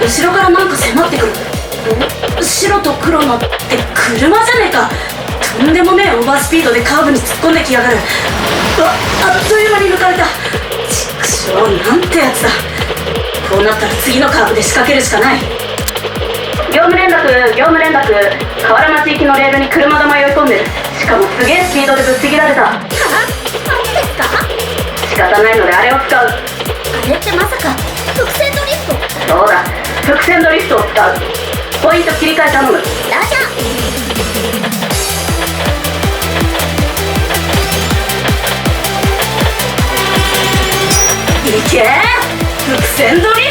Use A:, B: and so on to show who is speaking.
A: 後ろからなんか迫ってくる。白と黒のって車じゃねえか。とんでもねえオーバースピードでカーブに突っ込んできやがる。あっという間に抜かれた。ちくしょう、なんてやつだ。こうなったら次のカーブで仕掛けるしかない。業務連絡。河原町行きのレールに車が迷い込んでる。しかもすげえスピードでぶっちぎられた。
B: なんですか？
A: 仕方ないのであれを使う。
B: あれってまさか伏線ドリフト？
A: そうだ、伏線ドリフトを使う。ポイント切り替え頼む。
B: ラジャ
A: いけー、伏線ドリ